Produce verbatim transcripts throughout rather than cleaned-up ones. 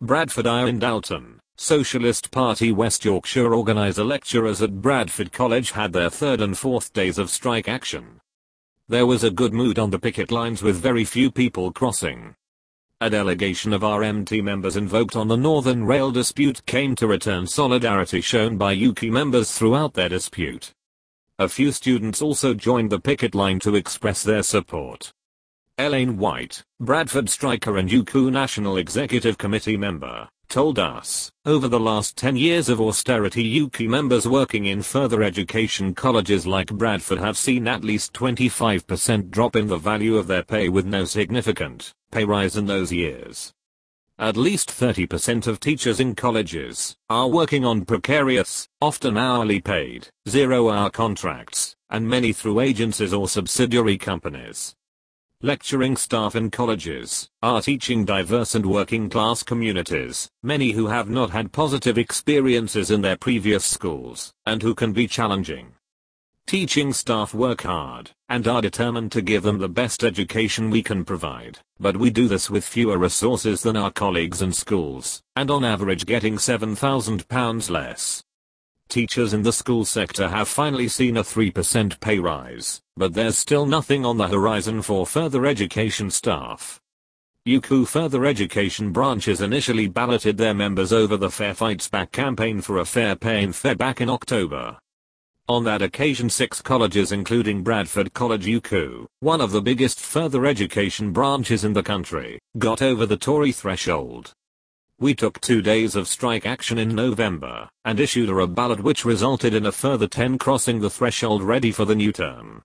Bradford Iron Dalton, Socialist Party West Yorkshire organiser lecturers at Bradford College had their third and fourth days of strike action. There was a good mood on the picket lines with very few people crossing. A delegation of R M T members invoked on the Northern Rail dispute came to return solidarity shown by U K members throughout their dispute. A few students also joined the picket line to express their support. Elaine White, Bradford striker and U K National Executive Committee member, told us, over the last ten years of austerity U K members working in further education colleges like Bradford have seen at least twenty-five percent drop in the value of their pay with no significant pay rise in those years. At least thirty percent of teachers in colleges are working on precarious, often hourly paid, zero-hour contracts, and many through agencies or subsidiary companies. Lecturing staff in colleges are teaching diverse and working class communities, many who have not had positive experiences in their previous schools, and who can be challenging. Teaching staff work hard, and are determined to give them the best education we can provide, but we do this with fewer resources than our colleagues in schools, and on average getting seven thousand pounds less. Teachers in the school sector have finally seen a three percent pay rise, but there's still nothing on the horizon for further education staff. U K further education branches initially balloted their members over the Fair Fights Back campaign for a fair pay in Fair back in October. On that occasion six colleges including Bradford College U K, one of the biggest further education branches in the country, got over the Tory threshold. We took two days of strike action in November, and issued a ballot which resulted in a further ten crossing the threshold ready for the new term.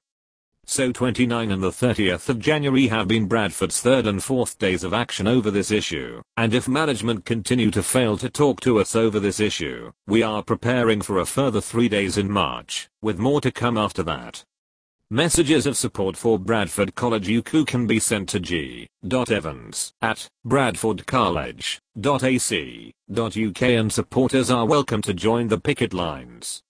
So twenty-nine and the thirtieth of January have been Bradford's third and fourth days of action over this issue, and if management continue to fail to talk to us over this issue, we are preparing for a further three days in March, with more to come after that. Messages of support for Bradford College U K can be sent to g dot evans at bradford college dot a c dot u k and supporters are welcome to join the picket lines.